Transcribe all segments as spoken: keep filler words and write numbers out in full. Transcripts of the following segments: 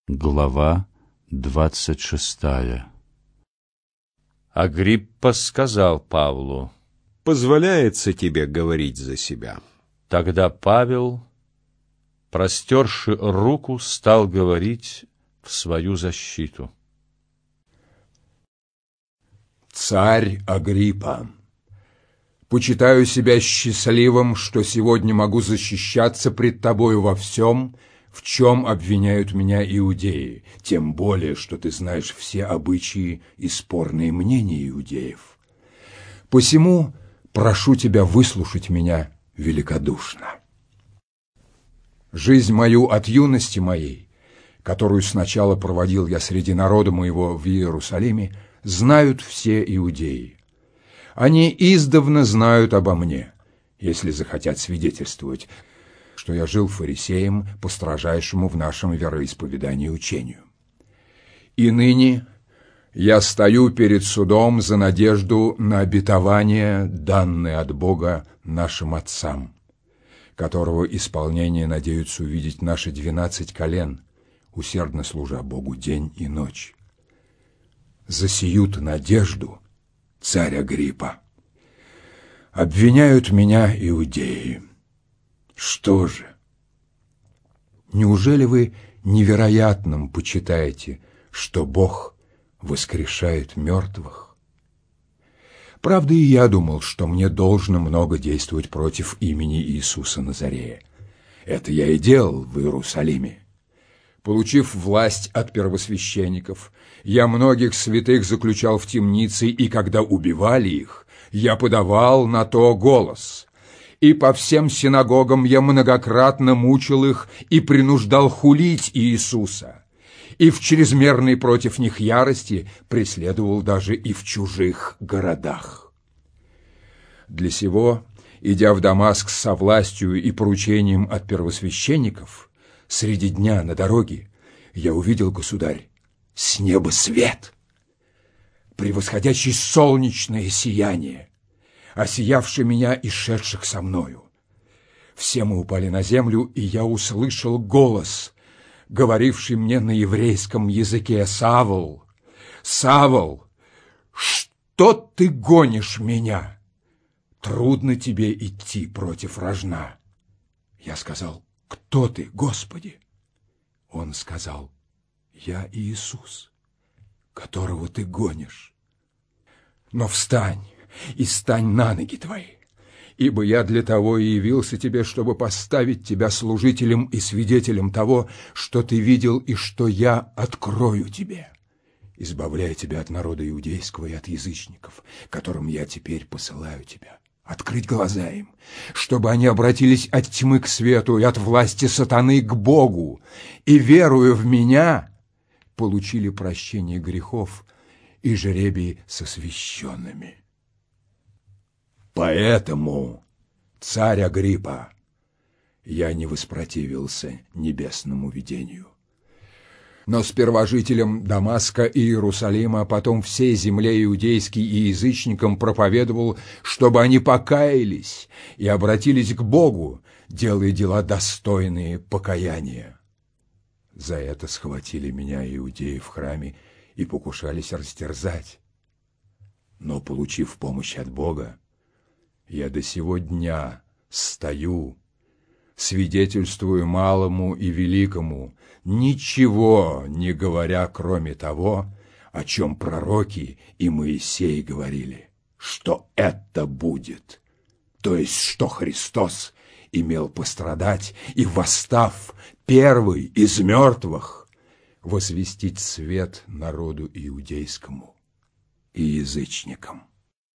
Глава двадцать шестая. Агриппа сказал Павлу: «Позволяется тебе говорить за себя». Тогда Павел, простерши руку, стал говорить в свою защиту. «Царь Агриппа, почитаю себя счастливым, что сегодня могу защищаться пред тобою во всем, в чем обвиняют меня иудеи, тем более, что ты знаешь все обычаи и спорные мнения иудеев. Посему прошу тебя выслушать меня великодушно. Жизнь мою от юности моей, которую сначала проводил я среди народа моего в Иерусалиме, знают все иудеи. Они издавна знают обо мне, если захотят свидетельствовать, что я жил фарисеем по строжайшему в нашем вероисповедании учению. И ныне я стою перед судом за надежду на обетование, данное от Бога нашим отцам, которого исполнение надеются увидеть наши двенадцать колен, усердно служа Богу день и ночь. За сию-то надежду, царь Агриппа, обвиняют меня иудеи. Что же? Неужели вы невероятным почитаете, что Бог воскрешает мертвых? Правда, и я думал, что мне должно много действовать против имени Иисуса Назарея. Это я и делал в Иерусалиме. Получив власть от первосвященников, я многих святых заключал в темницы, и когда убивали их, я подавал на то голос. И по всем синагогам я многократно мучил их и принуждал хулить Иисуса, и в чрезмерной против них ярости преследовал даже и в чужих городах. Для сего, идя в Дамаск со властью и поручением от первосвященников, среди дня на дороге я увидел, государь, с неба свет, превосходящий солнечное сияние, осиявший меня и шедших со мною. Все мы упали на землю, и я услышал голос, говоривший мне на еврейском языке: «Савл, Савл, что ты гонишь меня? Трудно тебе идти против рожна». Я сказал: «Кто ты, Господи?» Он сказал: «Я Иисус, которого ты гонишь. Но встань и стань на ноги твои, ибо я для того и явился тебе, чтобы поставить тебя служителем и свидетелем того, что ты видел и что я открою тебе, избавляя тебя от народа иудейского и от язычников, которым я теперь посылаю тебя, открыть глаза им, чтобы они обратились от тьмы к свету и от власти сатаны к Богу, и, веруя в меня, получили прощение грехов и жребий со священными. Поэтому, царь Агриппа, я не воспротивился небесному видению. Но сперва жителям Дамаска и Иерусалима, а потом всей земле иудейской и язычникам проповедовал, чтобы они покаялись и обратились к Богу, делая дела достойные покаяния. За это схватили меня иудеи в храме и покушались растерзать. Но, получив помощь от Бога, я до сего дня стою, свидетельствую малому и великому, ничего не говоря, кроме того, о чем пророки и Моисей говорили, что это будет, то есть что Христос имел пострадать и, восстав первый из мертвых, возвестить свет народу иудейскому и язычникам.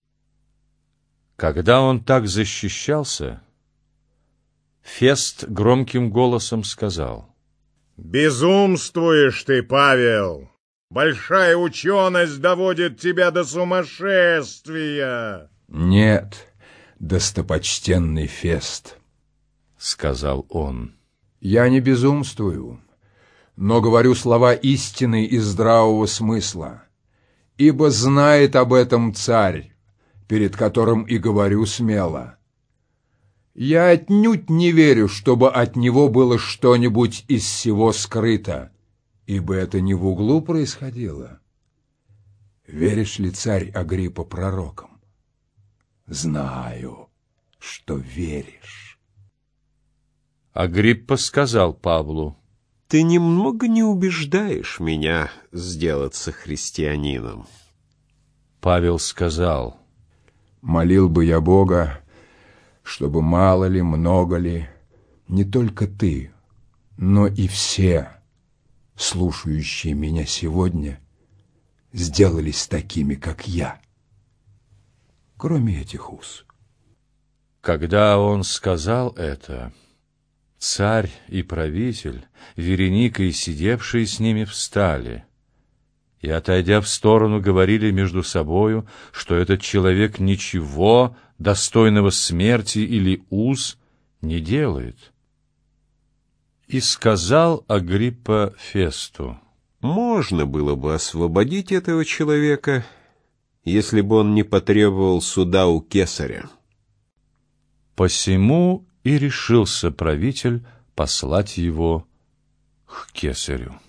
Когда он так защищался, Фест громким голосом сказал: «Безумствуешь ты, Павел! Большая ученость доводит тебя до сумасшествия!» «Нет, достопочтенный Фест, — сказал он, — я не безумствую, но говорю слова истины и здравого смысла, ибо знает об этом царь, перед которым и говорю смело. Я отнюдь не верю, чтобы от него было что-нибудь из всего скрыто, ибо это не в углу происходило. Веришь ли, царь Агриппа, пророкам? Знаю, что веришь. Агриппа сказал Павлу: Ты немного не убеждаешь меня сделаться христианином. Павел сказал: Молил бы я Бога, чтобы мало ли, много ли, не только ты, но и все, слушающие меня сегодня, сделались такими, как я, кроме этих уз. Когда он сказал это, царь и правитель, Вереника и сидевшие с ними, встали и, отойдя в сторону, говорили между собою, что этот человек ничего достойного смерти или уз не делает. И сказал Агриппа Фесту: Можно было бы освободить этого человека, если бы он не потребовал суда у кесаря. Посему и решился правитель послать его к кесарю.